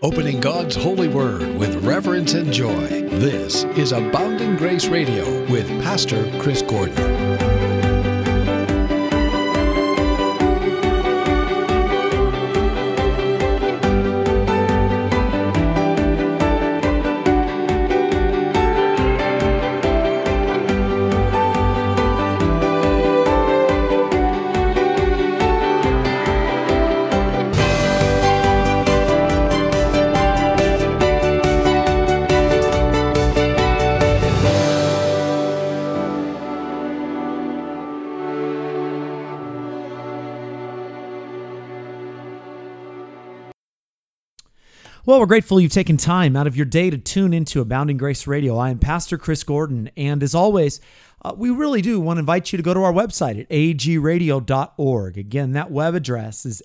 Opening God's holy word with reverence and joy. This is Abounding Grace Radio with Pastor Chris Gordon. Well, we're grateful you've taken time out of your day to tune into Abounding Grace Radio. I am Pastor Chris Gordon, and as always, we really do want to invite you to go to our website at agradio.org. Again, that web address is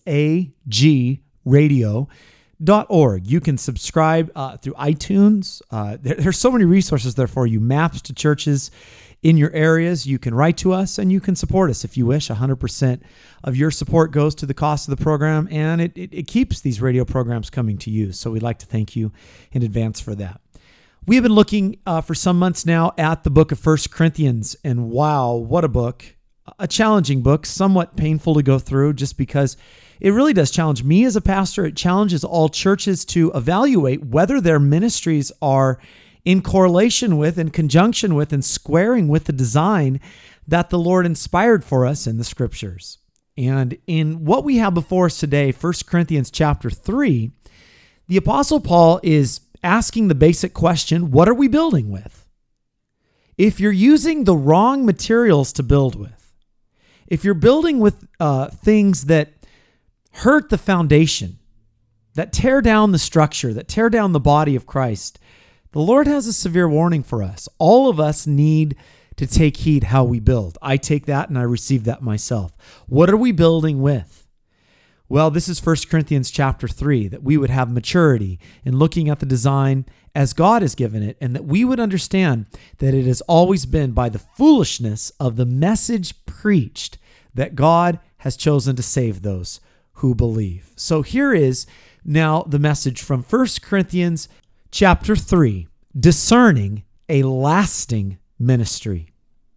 agradio.org. You can subscribe through iTunes. There's so many resources there for you, maps to churches in your areas. You can write to us and you can support us if you wish. 100% of your support goes to the cost of the program, and it keeps these radio programs coming to you. So we'd like to thank you in advance for that. We have been looking for some months now at the book of 1 Corinthians, and wow, what a book. A challenging book, somewhat painful to go through just because it really does challenge me as a pastor. It challenges all churches to evaluate whether their ministries are in correlation with, in conjunction with, and squaring with the design that the Lord inspired for us in the Scriptures. And in what we have before us today, 1 Corinthians chapter 3, the Apostle Paul is asking the basic question, what are we building with? If you're using the wrong materials to build with, if you're building with things that hurt the foundation, that tear down the structure, that tear down the body of Christ, the Lord has a severe warning for us. All of us need to take heed how we build. I take that and I receive that myself. What are we building with? Well, this is 1 Corinthians chapter 3, that we would have maturity in looking at the design as God has given it, and that we would understand that it has always been by the foolishness of the message preached that God has chosen to save those who believe. So here is now the message from 1 Corinthians chapter 3, discerning a lasting ministry.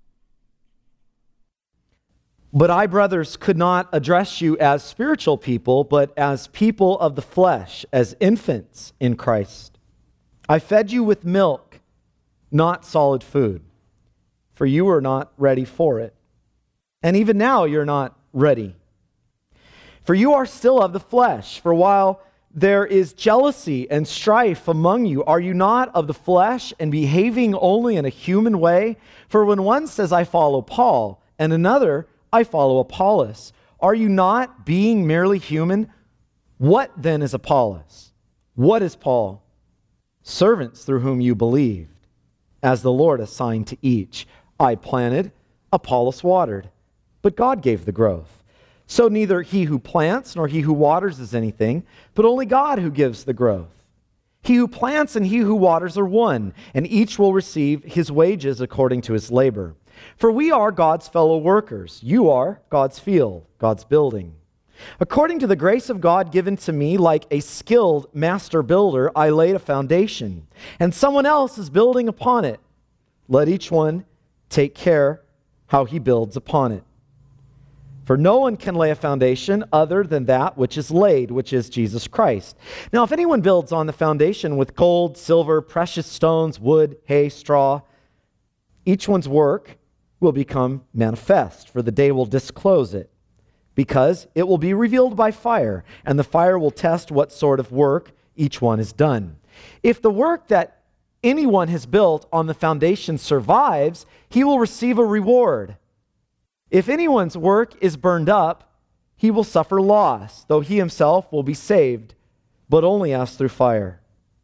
But I, brothers, could not address you as spiritual people, but as people of the flesh, as infants in Christ. I fed you with milk, not solid food, for you were not ready for it. And even now you're not ready. For you are still of the flesh, for while there is jealousy and strife among you, are you not of the flesh and behaving only in a human way? For when one says, I follow Paul, and another, I follow Apollos, are you not being merely human? What then is Apollos? What is Paul? Servants through whom you believed, as the Lord assigned to each. I planted, Apollos watered, but God gave the growth. So neither he who plants nor he who waters is anything, but only God who gives the growth. He who plants and he who waters are one, and each will receive his wages according to his labor. For we are God's fellow workers. You are God's field, God's building. According to the grace of God given to me, like a skilled master builder, I laid a foundation, and someone else is building upon it. Let each one take care how he builds upon it. For no one can lay a foundation other than that which is laid, which is Jesus Christ. Now, if anyone builds on the foundation with gold, silver, precious stones, wood, hay, straw, each one's work will become manifest, for the day will disclose it, because it will be revealed by fire, and the fire will test what sort of work each one has done. If the work that anyone has built on the foundation survives, he will receive a reward. If anyone's work is burned up, he will suffer loss, though he himself will be saved, but only as through fire.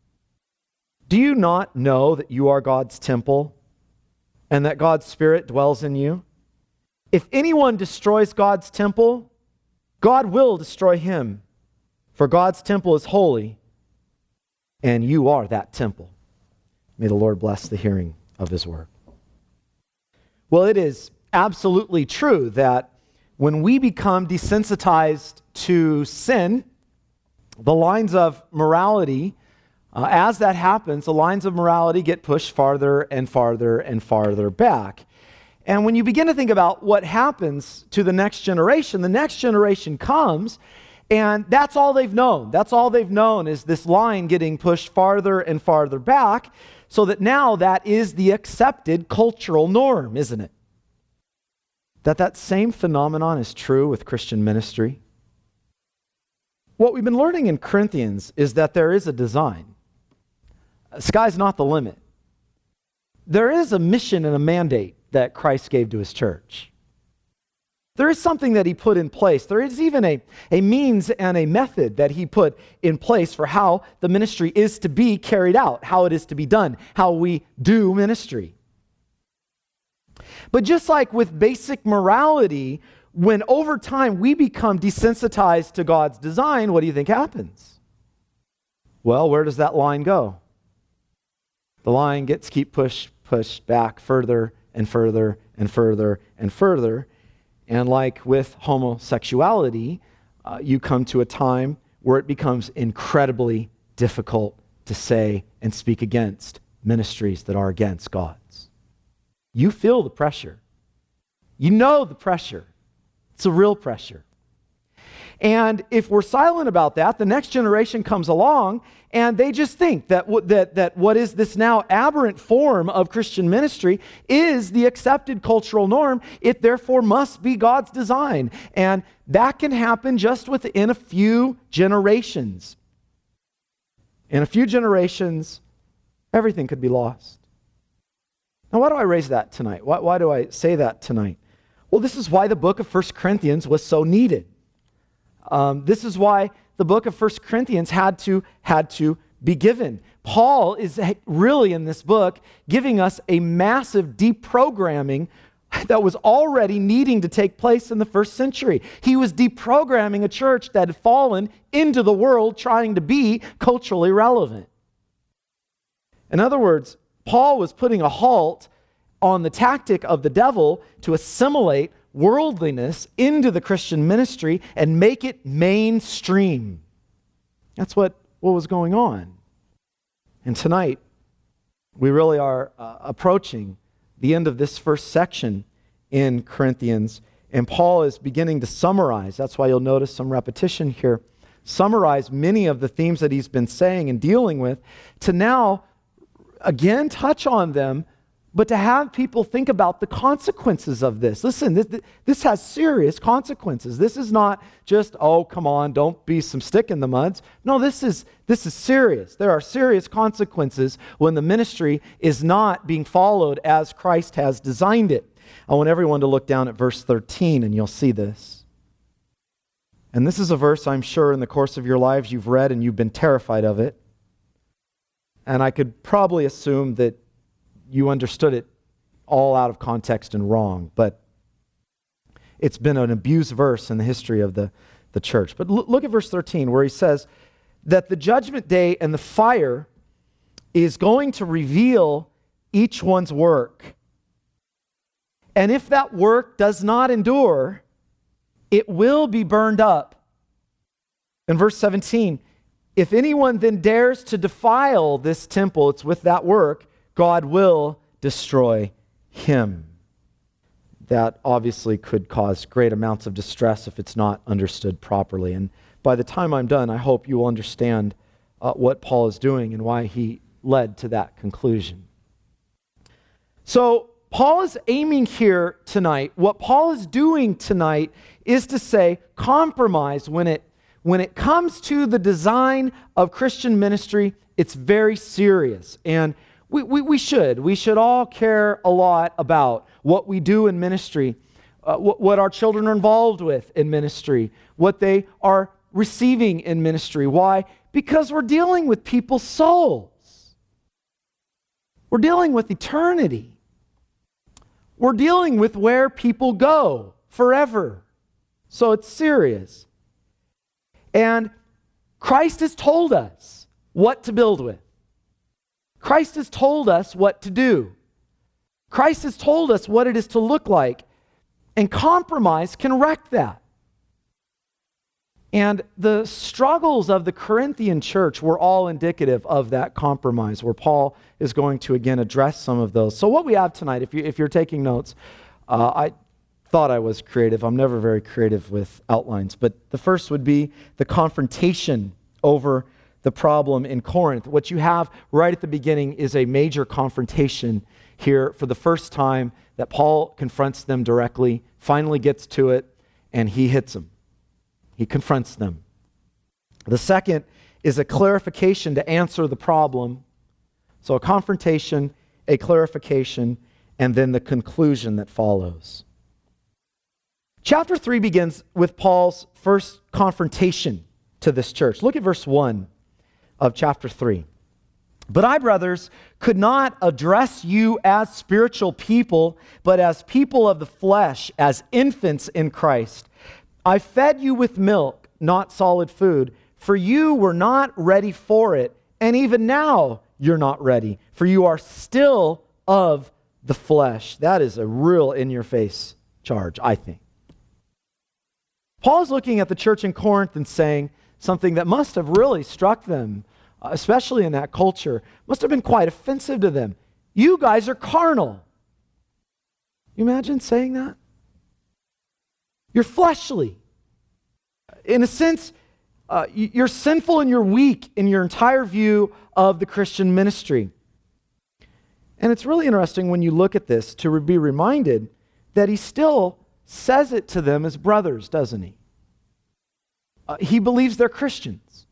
Do you not know that you are God's temple, and that God's Spirit dwells in you? If anyone destroys God's temple, God will destroy him, for God's temple is holy, and you are that temple. May the Lord bless the hearing of his word. Well, it is absolutely true that when we become desensitized to sin, the lines of morality, as that happens, the lines of morality get pushed farther and farther and farther back. And when you begin to think about what happens to the next generation comes, and that's all they've known. That's all they've known is this line getting pushed farther and farther back, so that now that is the accepted cultural norm, isn't it? That same phenomenon is true with Christian ministry. What we've been learning in Corinthians is that there is a design. Sky's not the limit. There is a mission and a mandate that Christ gave to his church. There is something that he put in place. There is even a means and a method that he put in place for how the ministry is to be carried out, how it is to be done, how we do ministry. But just like with basic morality, when over time we become desensitized to God's design, what do you think happens? Well, where does that line go? The line keep pushed back further and further and further and further. And like with homosexuality, you come to a time where it becomes incredibly difficult to say and speak against ministries that are against God's. You feel the pressure. You know the pressure. It's a real pressure. And if we're silent about that, the next generation comes along and they just think that what is this now aberrant form of Christian ministry is the accepted cultural norm. It therefore must be God's design. And that can happen just within a few generations. In a few generations, everything could be lost. Now, why do I raise that tonight? Why do I say that tonight? Well, this is why the book of 1 Corinthians was so needed. This is why the book of 1 Corinthians had to be given. Paul is really in this book giving us a massive deprogramming that was already needing to take place in the first century. He was deprogramming a church that had fallen into the world trying to be culturally relevant. In other words, Paul was putting a halt on the tactic of the devil to assimilate worldliness into the Christian ministry and make it mainstream. That's what was going on. And tonight, we really are approaching the end of this first section in Corinthians, and Paul is beginning to summarize. That's why you'll notice some repetition here. Summarize many of the themes that he's been saying and dealing with to now, again, touch on them, but to have people think about the consequences of this. Listen, this has serious consequences. This is not just, oh, come on, don't be some stick in the muds. No, this is serious. There are serious consequences when the ministry is not being followed as Christ has designed it. I want everyone to look down at verse 13, and you'll see this. And this is a verse I'm sure in the course of your lives you've read and you've been terrified of it. And I could probably assume that you understood it all out of context and wrong, but it's been an abused verse in the history of the church. But look at verse 13 where he says that the judgment day and the fire is going to reveal each one's work. And if that work does not endure, it will be burned up. In verse 17, if anyone then dares to defile this temple, it's with that work, God will destroy him. That obviously could cause great amounts of distress if it's not understood properly. And by the time I'm done, I hope you will understand what Paul is doing and why he led to that conclusion. So Paul is aiming here tonight. What Paul is doing tonight is to say compromise when it comes to the design of Christian ministry, it's very serious. And we should all care a lot about what we do in ministry, what our children are involved with in ministry, what they are receiving in ministry. Why? Because we're dealing with people's souls. We're dealing with eternity. We're dealing with where people go forever. So it's serious. And Christ has told us what to build with. Christ has told us what to do. Christ has told us what it is to look like. And compromise can wreck that. And the struggles of the Corinthian church were all indicative of that compromise, where Paul is going to again address some of those. So what we have tonight, if you're taking notes, I thought I was creative. I'm never very creative with outlines. But the first would be the confrontation over the problem in Corinth. What you have right at the beginning is a major confrontation here for the first time that Paul confronts them directly, finally gets to it, and he hits them. He confronts them. The second is a clarification to answer the problem. So a confrontation, a clarification, and then the conclusion that follows. Chapter 3 begins with Paul's first confrontation to this church. Look at verse 1 of chapter 3. But I, brothers, could not address you as spiritual people, but as people of the flesh, as infants in Christ. I fed you with milk, not solid food, for you were not ready for it, and even now you're not ready, for you are still of the flesh. That is a real in-your-face charge, I think. Paul's looking at the church in Corinth and saying something that must have really struck them, especially in that culture, must have been quite offensive to them. You guys are carnal. You imagine saying that? You're fleshly. In a sense, you're sinful and you're weak in your entire view of the Christian ministry. And it's really interesting when you look at this to be reminded that he still says it to them as brothers, doesn't he? He believes they're Christians.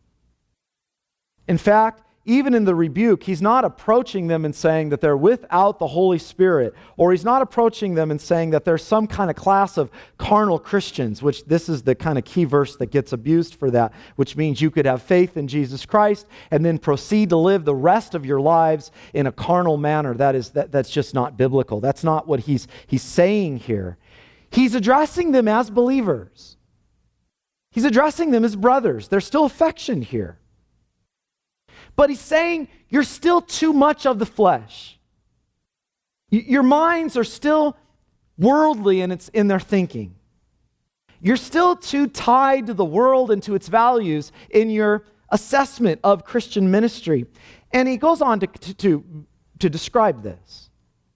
In fact, even in the rebuke, he's not approaching them and saying that they're without the Holy Spirit, or he's not approaching them and saying that there's some kind of class of carnal Christians, which this is the kind of key verse that gets abused for that, which means you could have faith in Jesus Christ and then proceed to live the rest of your lives in a carnal manner. That's just not biblical. That's not what he's saying here. He's addressing them as believers. He's addressing them as brothers. There's still affection here. But he's saying you're still too much of the flesh. Your minds are still worldly in their thinking. You're still too tied to the world and to its values in your assessment of Christian ministry. And he goes on to describe this.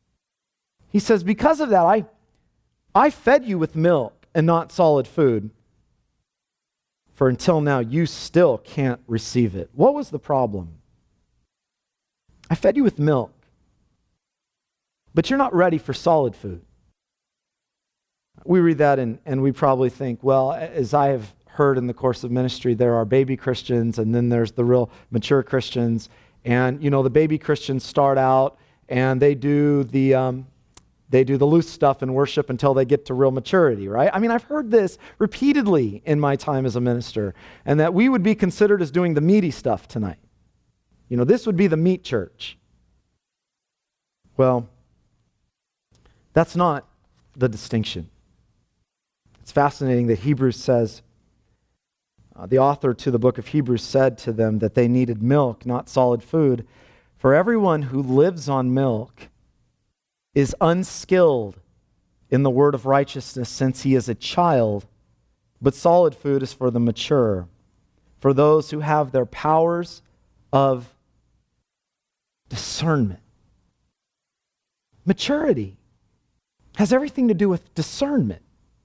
He says, because of that, I fed you with milk and not solid food. For until now, you still can't receive it. What was the problem? I fed you with milk, but you're not ready for solid food. We read that and we probably think, well, as I have heard in the course of ministry, there are baby Christians and then there's the real mature Christians. And, the baby Christians start out and they do the loose stuff in worship until they get to real maturity, right? I mean, I've heard this repeatedly in my time as a minister, and that we would be considered as doing the meaty stuff tonight. This would be the meat church. Well, that's not the distinction. It's fascinating that Hebrews says, the author to the book of Hebrews said to them that they needed milk, not solid food. For everyone who lives on milk is unskilled in the word of righteousness since he is a child, but solid food is for the mature, for those who have their powers of discernment. Maturity has everything to do with discernment.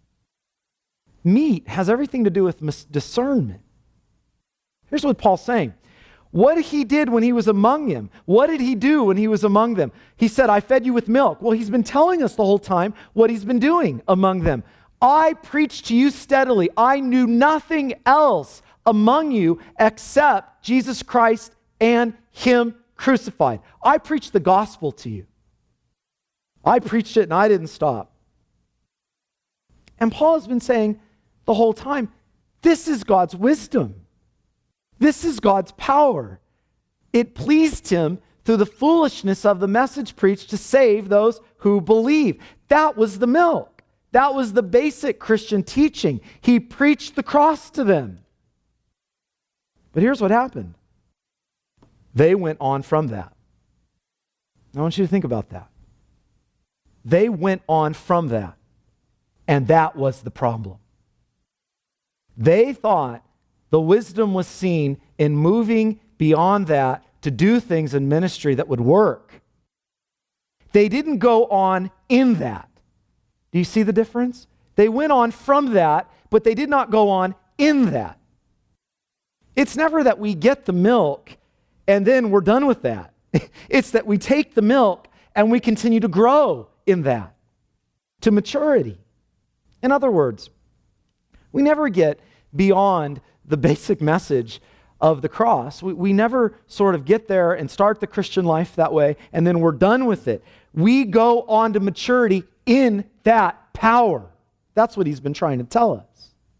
Meat has everything to do with discernment. Here's what Paul's saying. What he did when he was among them. What did he do when he was among them? He said, I fed you with milk. Well, he's been telling us the whole time what he's been doing among them. I preached to you steadily. I knew nothing else among you except Jesus Christ and him crucified. I preached the gospel to you. I preached it and I didn't stop. And Paul has been saying the whole time, this is God's wisdom. This is God's power. It pleased him through the foolishness of the message preached to save those who believe. That was the milk. That was the basic Christian teaching. He preached the cross to them. But here's what happened. They went on from that. I want you to think about that. They went on from that. And that was the problem. They thought The wisdom was seen in moving beyond that to do things in ministry that would work. They didn't go on in that. Do you see the difference? They went on from that, but they did not go on in that. It's never that we get the milk and then we're done with that. It's that we take the milk and we continue to grow in that to maturity. In other words, we never get beyond the basic message of the cross. We never sort of get there and start the Christian life that way and then we're done with it. We go on to maturity in that power. That's what he's been trying to tell us.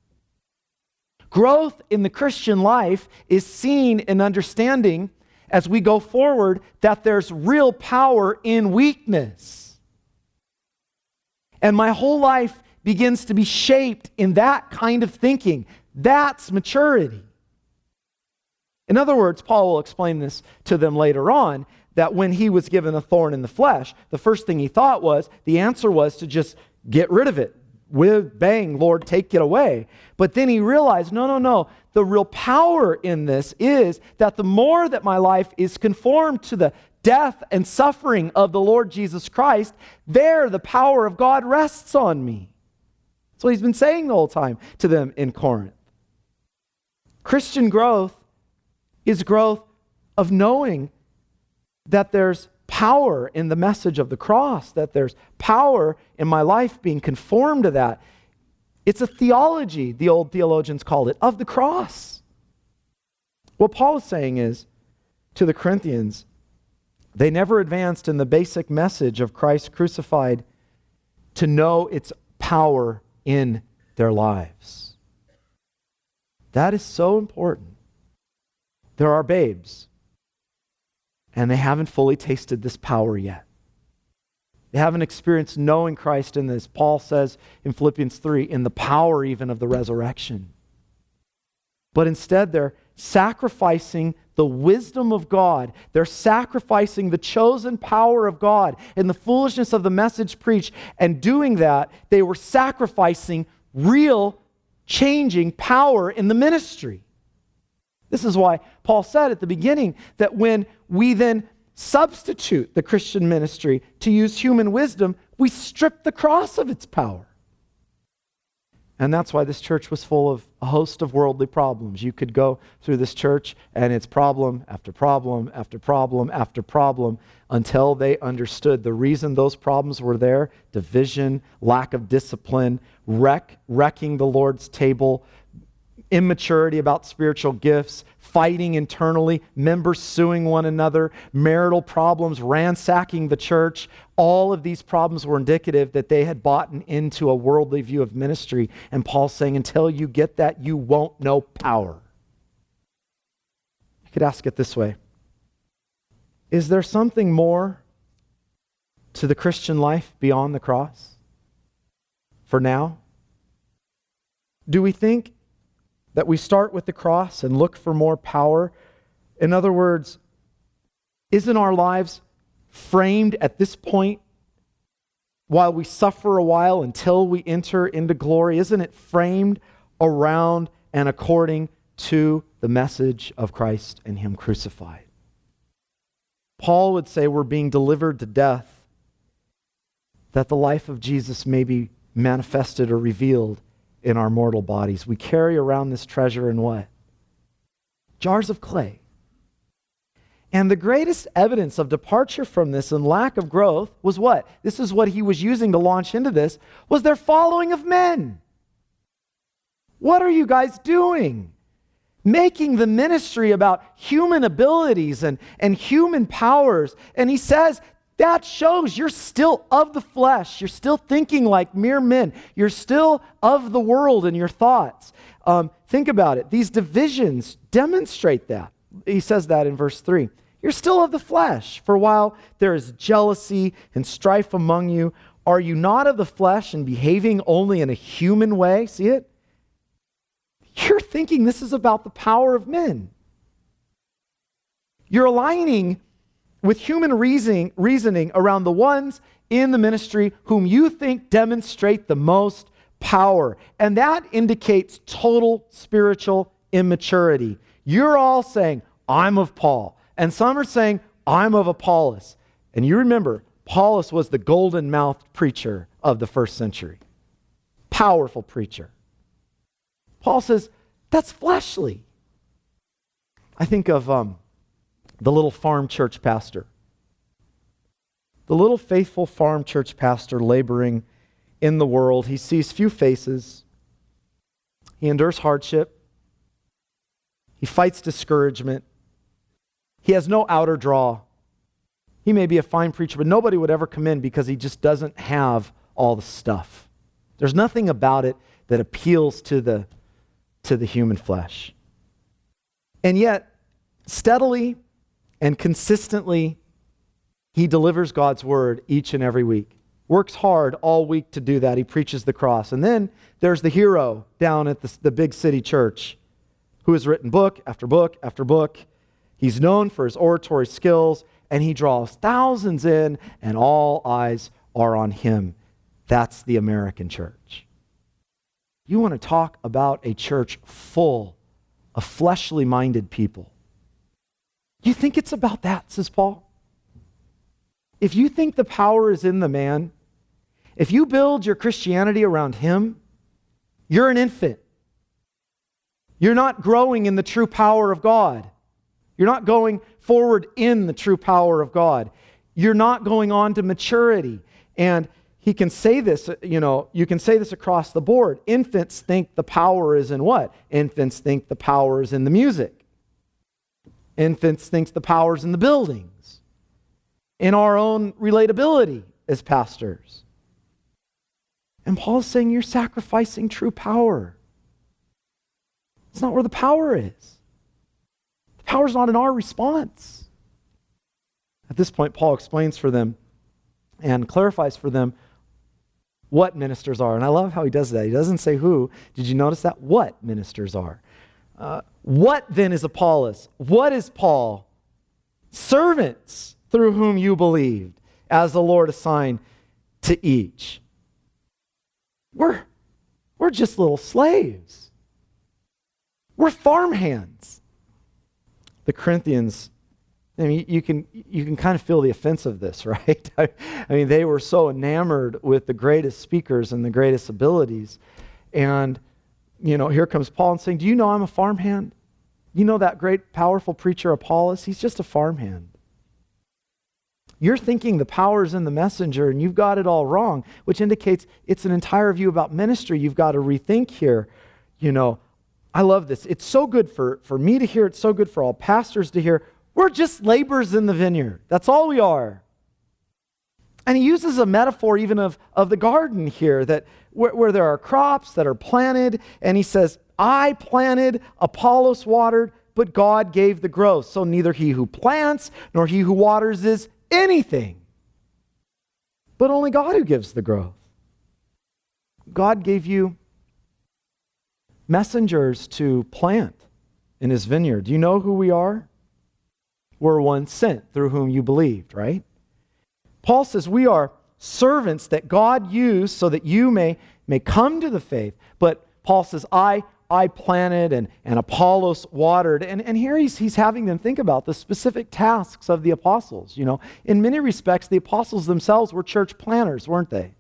Growth in the Christian life is seen in understanding as we go forward that there's real power in weakness. And my whole life begins to be shaped in that kind of thinking. That's maturity. In other words, Paul will explain this to them later on, that when he was given a thorn in the flesh, the first thing he thought was, the answer was to just get rid of it. With bang, Lord, take it away. But then he realized, no. The real power in this is that the more that my life is conformed to the death and suffering of the Lord Jesus Christ, there the power of God rests on me. That's what he's been saying the whole time to them in Corinth. Christian growth is growth of knowing that there's power in the message of the cross, that there's power in my life being conformed to that. It's a theology, the old theologians called it, of the cross. What Paul is saying is, to the Corinthians, they never advanced in the basic message of Christ crucified to know its power in their lives. That is so important. There are babes, and they haven't fully tasted this power yet. They haven't experienced knowing Christ in this. Paul says in Philippians 3, in the power even of the resurrection. But instead, they're sacrificing the wisdom of God. They're sacrificing the chosen power of God in the foolishness of the message preached. And doing that, they were sacrificing real changing power in the ministry. This is why Paul said at the beginning that when we then substitute the Christian ministry to use human wisdom, we strip the cross of its power. And that's why this church was full of a host of worldly problems. You could go through this church and it's problem after problem after problem after problem until they understood the reason those problems were there: division, lack of discipline, wrecking the Lord's table, immaturity about spiritual gifts, fighting internally, members suing one another, marital problems, ransacking the church. All of these problems were indicative that they had bought into a worldly view of ministry. And Paul's saying, until you get that, you won't know power. You could ask it this way: is there something more to the Christian life beyond the cross? For now? Do we think that we start with the cross and look for more power? In other words, isn't our lives framed at this point, while we suffer a while until we enter into glory? Isn't it framed around and according to the message of Christ and Him crucified? Paul would say we're being delivered to death, that the life of Jesus may be manifested or revealed in our mortal bodies. We carry around this treasure in what? Jars of clay. And the greatest evidence of departure from this and lack of growth was what? This is what he was using to launch into this, was their following of men. What are you guys doing? Making the ministry about human abilities and human powers. And he says, that shows you're still of the flesh. You're still thinking like mere men. You're still of the world in your thoughts. Think about it. These divisions demonstrate that. He says that in verse 3. You're still of the flesh. For while there is jealousy and strife among you, are you not of the flesh and behaving only in a human way? See it? You're thinking this is about the power of men. You're aligning with human reasoning around the ones in the ministry whom you think demonstrate the most power. And that indicates total spiritual immaturity. You're all saying, I'm of Paul. And some are saying, I'm of Apollos. And you remember, Apollos was the golden-mouthed preacher of the first century. Powerful preacher. Paul says, that's fleshly. I think of the little farm church pastor. The little faithful farm church pastor laboring in the world. He sees few faces. He endures hardship. He fights discouragement. He has no outer draw. He may be a fine preacher, but nobody would ever come in because he just doesn't have all the stuff. There's nothing about it that appeals to the human flesh. And yet, steadily and consistently, he delivers God's word each and every week. Works hard all week to do that. He preaches the cross. And then there's the hero down at the big city church who has written book after book after book. He's known for his oratory skills, and he draws thousands in, and all eyes are on him. That's the American church. You want to talk about a church full of fleshly minded people. You think it's about that, says Paul? If you think the power is in the man, if you build your Christianity around him, you're an infant. You're not growing in the true power of God. You're not going forward in the true power of God. You're not going on to maturity. And he can say this, you can say this across the board. Infants think the power is in what? Infants think the power is in the music. Infants think the power is in the buildings. In our own relatability as pastors. And Paul is saying you're sacrificing true power. It's not where the power is. The power is not in our response. At this point, Paul explains for them and clarifies for them what ministers are. And I love how he does that. He doesn't say who. Did you notice that? What ministers are. What then is Apollos? What is Paul? Servants through whom you believed, as the Lord assigned to each. We're just little slaves. We're farmhands. The Corinthians, I mean, you can kind of feel the offense of this, right? I mean, they were so enamored with the greatest speakers and the greatest abilities. And, here comes Paul and saying, do you know I'm a farmhand? You know that great, powerful preacher Apollos? He's just a farmhand. You're thinking the power is in the messenger and you've got it all wrong, which indicates it's an entire view about ministry you've got to rethink here. I love this. It's so good for me to hear. It's so good for all pastors to hear. We're just laborers in the vineyard. That's all we are. And he uses a metaphor even of the garden here, that where there are crops that are planted, and he says, I planted, Apollos watered, but God gave the growth. So neither he who plants nor he who waters is anything, but only God who gives the growth. God gave you messengers to plant in his vineyard. Do you know who we are? We're one sent through whom you believed, right? Paul says we are servants that God used so that you may come to the faith. But Paul says, I planted and Apollos watered. And here he's having them think about the specific tasks of the apostles. In many respects, the apostles themselves were church planners, weren't they?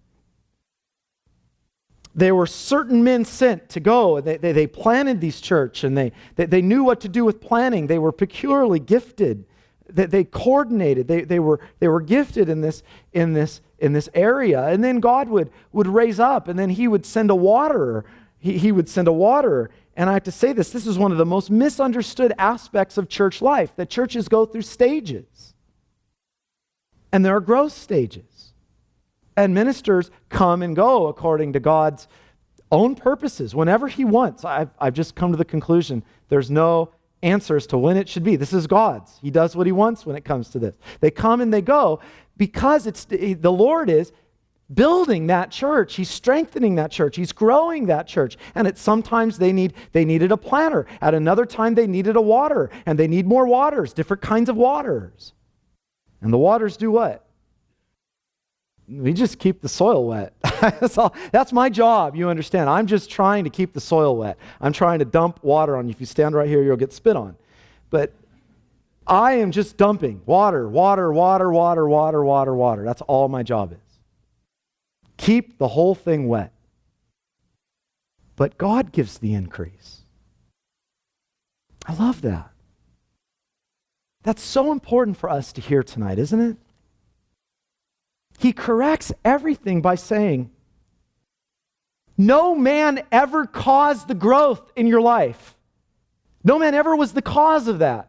They were certain men sent to go. They planted these church, and they knew what to do with planning. They were peculiarly gifted. They coordinated. They were gifted in this area. And then God would raise up, and then he would send a waterer. He would send a waterer. And I have to say this is one of the most misunderstood aspects of church life, that churches go through stages. And there are growth stages. And ministers come and go according to God's own purposes, whenever he wants. I've just come to the conclusion there's no answers to when it should be. This is God's. He does what he wants when it comes to this. They come and they go because the Lord is building that church. He's strengthening that church. He's growing that church. And sometimes they needed a planter. At another time they needed a waterer, and they need more waters, different kinds of waters. And the waters do what? we just keep the soil wet. That's my job, you understand. I'm just trying to keep the soil wet. I'm trying to dump water on you. If you stand right here, you'll get spit on. But I am just dumping water. That's all my job is. Keep the whole thing wet. But God gives the increase. I love that. That's so important for us to hear tonight, isn't it? He corrects everything by saying, no man ever caused the growth in your life. No man ever was the cause of that.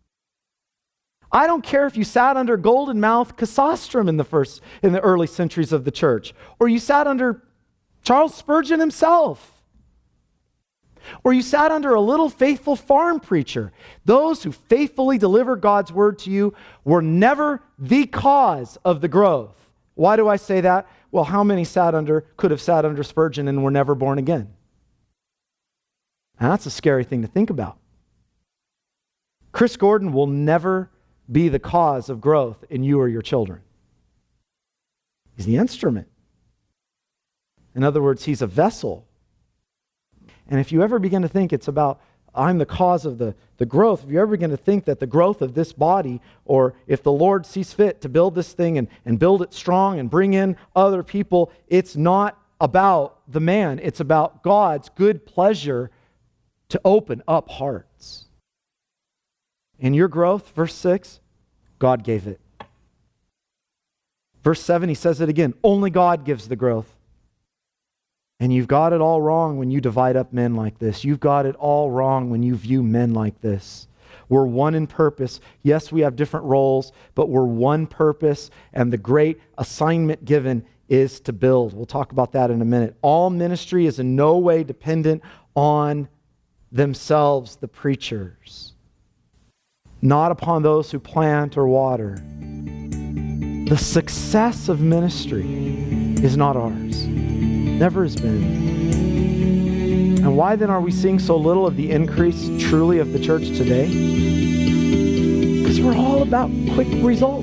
I don't care if you sat under Golden Mouth Chrysostom in the early centuries of the church, or you sat under Charles Spurgeon himself, or you sat under a little faithful farm preacher. Those who faithfully deliver God's word to you were never the cause of the growth. Why do I say that? Well, how many could have sat under Spurgeon and were never born again? And that's a scary thing to think about. Chris Gordon will never be the cause of growth in you or your children. He's the instrument. In other words, he's a vessel. And if you ever begin to think it's about, I'm the cause of the growth, if you ever begin to think that the growth of this body, or if the Lord sees fit to build this thing and build it strong and bring in other people, it's not about the man. It's about God's good pleasure to open up hearts. In your growth, verse 6, God gave it. Verse 7, he says it again, only God gives the growth. And you've got it all wrong when you divide up men like this. You've got it all wrong when you view men like this. We're one in purpose. Yes, we have different roles, but we're one purpose, and the great assignment given is to build. We'll talk about that in a minute. All ministry is in no way dependent on themselves, the preachers, not upon those who plant or water. The success of ministry is not ours. Never has been. And why then are we seeing so little of the increase truly of the church today? Because we're all about quick results.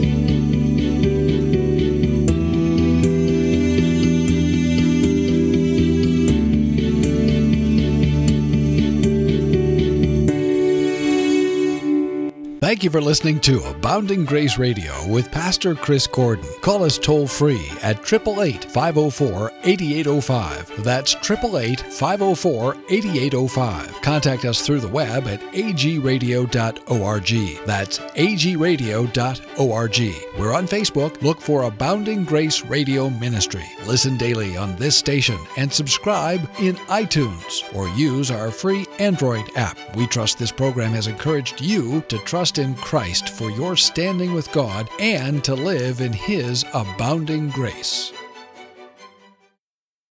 Thank you for listening to Abounding Grace Radio with Pastor Chris Gordon. Call us toll-free at 888-504-8805. That's 888-504-8805. Contact us through the web at agradio.org. That's agradio.org. We're on Facebook. Look for Abounding Grace Radio Ministry. Listen daily on this station and subscribe in iTunes or use our free Android app. We trust this program has encouraged you to trust in Christ for your standing with God and to live in His abounding grace.